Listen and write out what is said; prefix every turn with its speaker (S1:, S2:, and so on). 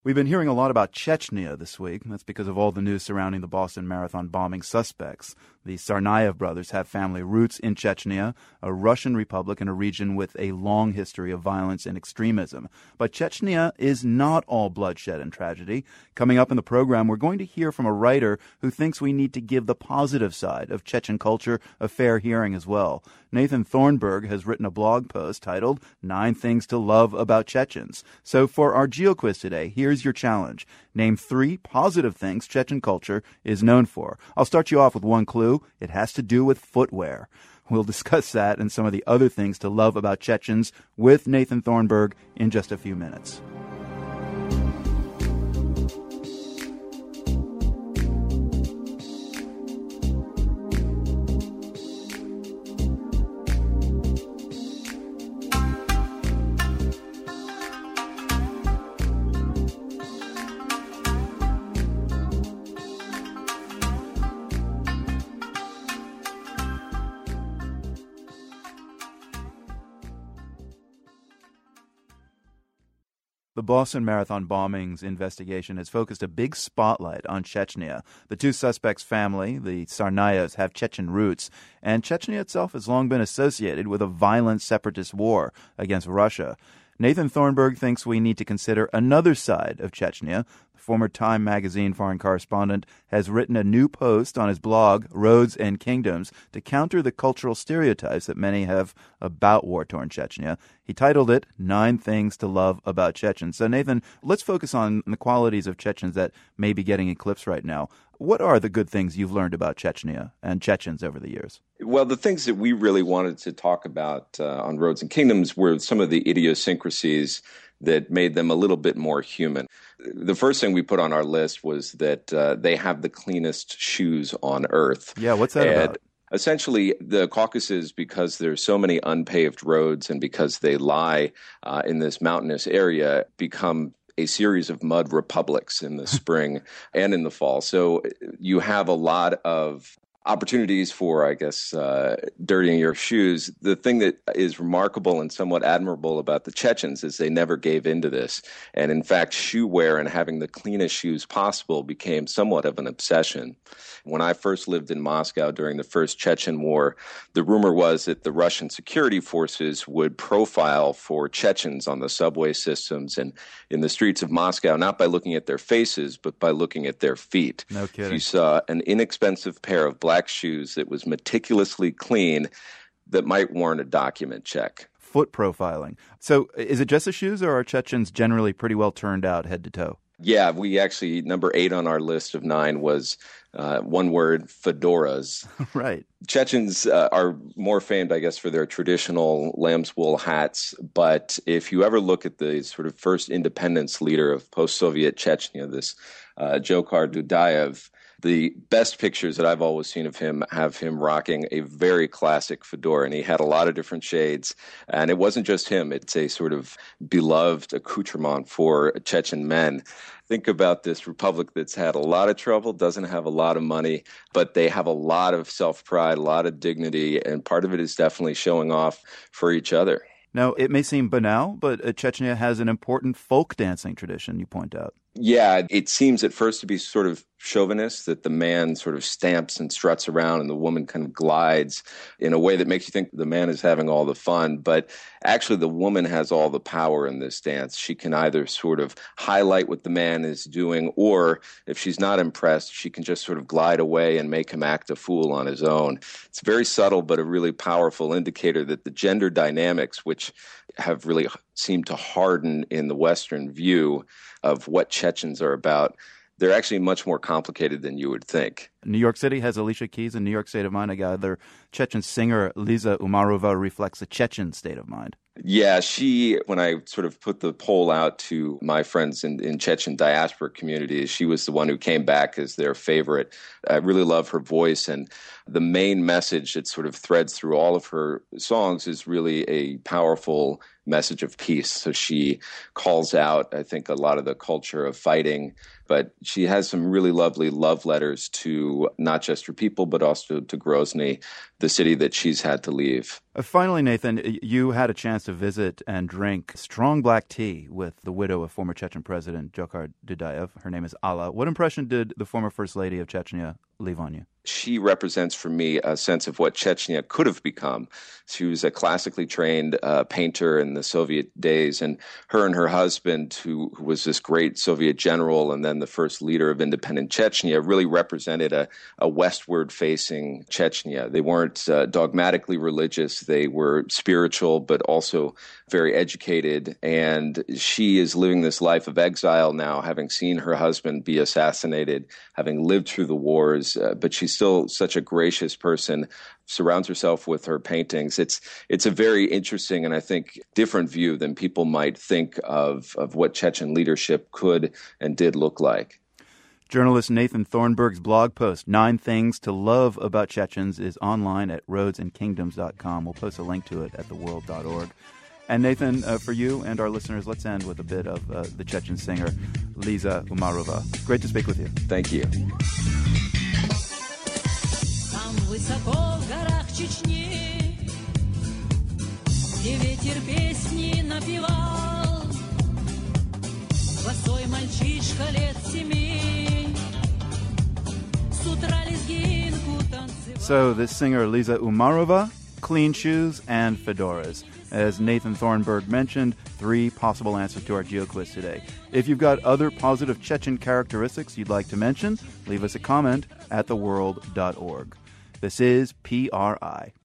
S1: We've been hearing a lot about Chechnya this week. That's because of all the news surrounding the Boston Marathon bombing suspects. The Tsarnaev brothers have family roots in Chechnya, a Russian republic in a region with a long history of violence and extremism. But Chechnya is not all bloodshed and tragedy. Coming up in the program, we're going to hear from a writer who thinks we need to give the positive side of Chechen culture a fair hearing as well. Nathan Thornburg has written a blog post titled 9 Things to Love About Chechens. So for our GeoQuiz today, here's your challenge. Name 3 positive things Chechen culture is known for. I'll start you off with one clue. It has to do with footwear. We'll discuss that and some of the other things to love about Chechens with Nathan Thornburg in just a few minutes. The Boston Marathon bombings investigation has focused a big spotlight on Chechnya. The 2 suspects' family, the Tsarnaevs, have Chechen roots, and Chechnya itself has long been associated with a violent separatist war against Russia. Nathan Thornburg thinks we need to consider another side of Chechnya. The former Time magazine foreign correspondent has written a new post on his blog, Roads and Kingdoms, to counter the cultural stereotypes that many have about war-torn Chechnya. He titled it 9 Things to Love About Chechens. So, Nathan, let's focus on the qualities of Chechens that may be getting eclipsed right now. What are the good things you've learned about Chechnya and Chechens over the years?
S2: Well, the things that we really wanted to talk about on Roads and Kingdoms were some of the idiosyncrasies that made them a little bit more human. The first thing we put on our list was that they have the cleanest shoes on earth.
S1: Yeah, what's that about?
S2: Essentially, the Caucasus, because there's so many unpaved roads and because they lie in this mountainous area, become a series of mud republics in the spring and in the fall. So you have a lot of opportunities for, I guess, dirtying your shoes. The thing that is remarkable and somewhat admirable about the Chechens is they never gave into this. And in fact, shoe wear and having the cleanest shoes possible became somewhat of an obsession. When I first lived in Moscow during the first Chechen War, the rumor was that the Russian security forces would profile for Chechens on the subway systems and in the streets of Moscow, not by looking at their faces, but by looking at their feet.
S1: No kidding.
S2: If you saw an inexpensive pair of black shoes that was meticulously clean, that might warrant a document check.
S1: Foot profiling. So is it just the shoes, or are Chechens generally pretty well turned out head to toe?
S2: Yeah, we actually, number 8 on our list of 9 was one word, fedoras.
S1: Right.
S2: Chechens are more famed, I guess, for their traditional lamb's wool hats. But if you ever look at the sort of first independence leader of post-Soviet Chechnya, this Dzhokhar Dudayev, the best pictures that I've always seen of him have him rocking a very classic fedora, and he had a lot of different shades. And it wasn't just him. It's a sort of beloved accoutrement for Chechen men. Think about this republic that's had a lot of trouble, doesn't have a lot of money, but they have a lot of self-pride, a lot of dignity, and part of it is definitely showing off for each other.
S1: Now, it may seem banal, but Chechnya has an important folk dancing tradition, you point out.
S2: Yeah, it seems at first to be sort of chauvinist, that the man sort of stamps and struts around and the woman kind of glides in a way that makes you think the man is having all the fun. But actually, the woman has all the power in this dance. She can either sort of highlight what the man is doing, or if she's not impressed, she can just sort of glide away and make him act a fool on his own. It's very subtle, but a really powerful indicator that the gender dynamics, which have really seemed to harden in the Western view of what Chechens are about, they're actually much more complicated than you would think.
S1: New York City has Alicia Keys, and New York State of mind. I gather Chechen singer Liza Umarova reflects a Chechen state of mind.
S2: Yeah, when I sort of put the poll out to my friends in Chechen diaspora communities, she was the one who came back as their favorite. I really love her voice, and the main message that sort of threads through all of her songs is really a powerful message of peace. So she calls out, I think, a lot of the culture of fighting, but she has some really lovely love letters to not just her people, but also to Grozny, the city that she's had to leave.
S1: Finally, Nathan, you had a chance to visit and drink strong black tea with the widow of former Chechen President Dzhokhar Dudayev. Her name is Alla. What impression did the former First Lady of Chechnya leave on you?
S2: She represents for me a sense of what Chechnya could have become. She was a classically trained painter in the Soviet days, and her husband, who was this great Soviet general and then the first leader of independent Chechnya, really represented a westward-facing Chechnya. They weren't dogmatically religious. They were spiritual, but also very educated. And she is living this life of exile now, having seen her husband be assassinated, having lived through the wars, but she's still such a gracious person, surrounds herself with her paintings. It's a very interesting and I think different view than people might think of what Chechen leadership could and did look like.
S1: Journalist Nathan Thornburg's blog post, 9 Things to Love About Chechens, is online at roadsandkingdoms.com. We'll post a link to it at theworld.org. And Nathan, for you and our listeners, let's end with a bit of the Chechen singer, Liza Umarova. Great to speak with you.
S2: Thank you.
S3: Высоко в горах Чечни, где ветер песни напевал, босой мальчишка лет 7, с утра лезгинку танцевал.
S1: So this singer, Liza Umarova, clean shoes and fedoras. As Nathan Thornburg mentioned, 3 possible answers to our GeoQuiz today. If you've got other positive Chechen characteristics you'd like to mention, leave us a comment at theworld.org. This is PRI.